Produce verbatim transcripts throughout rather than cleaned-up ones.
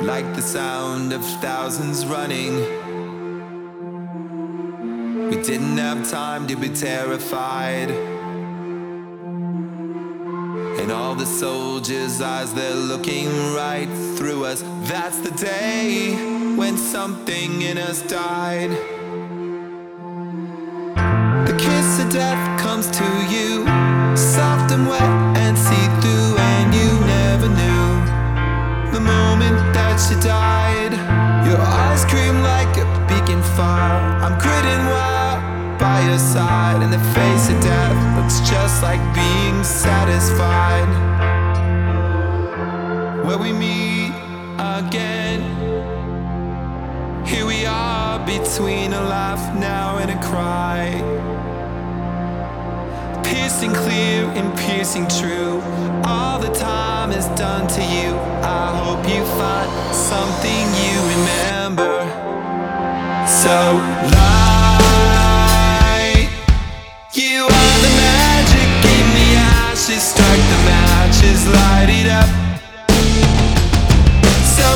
like the sound of thousands running. We didn't have time to be terrified. And all the soldiers' eyes, they're looking right through us. That's the day when something in us died. The kiss of death comes to you, soft and wet and see-through, and you never knew the moment that she died. Your eyes scream like a beacon fire. I'm gritting while by your side, and the face of death looks just like being satisfied. Where we meet again, here we are between a laugh now and a cry. Piercing clear and piercing true, all the time is done to you. I hope you find something you remember. So light, you are the magic in the ashes. Strike the matches, light it up. So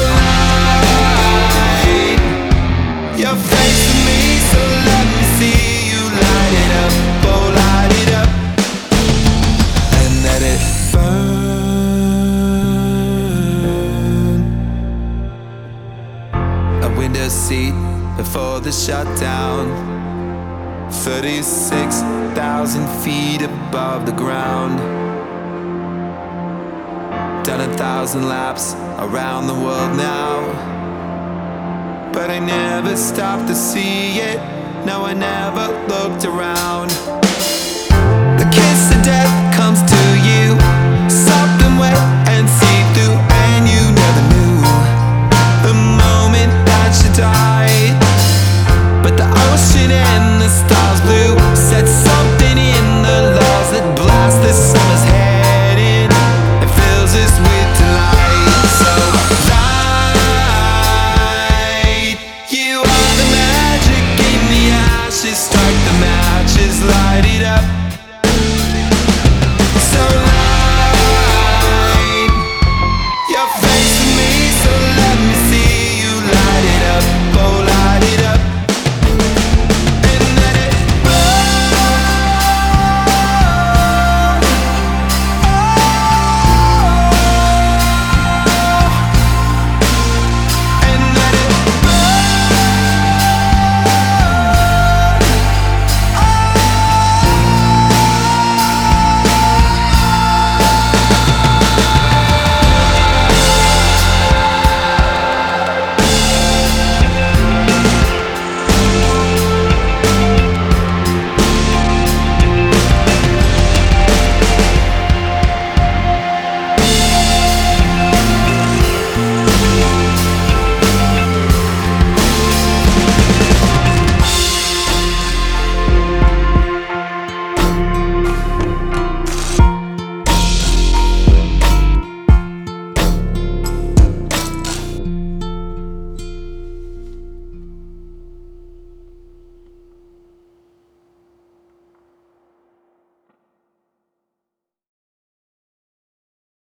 light, your face to me, so let me see you light it up. Oh, light it up. Let it burn. A window seat before the shutdown, thirty-six thousand feet above the ground. Done a thousand laps around the world now, but I never stopped to see it. No, I never looked around. The kiss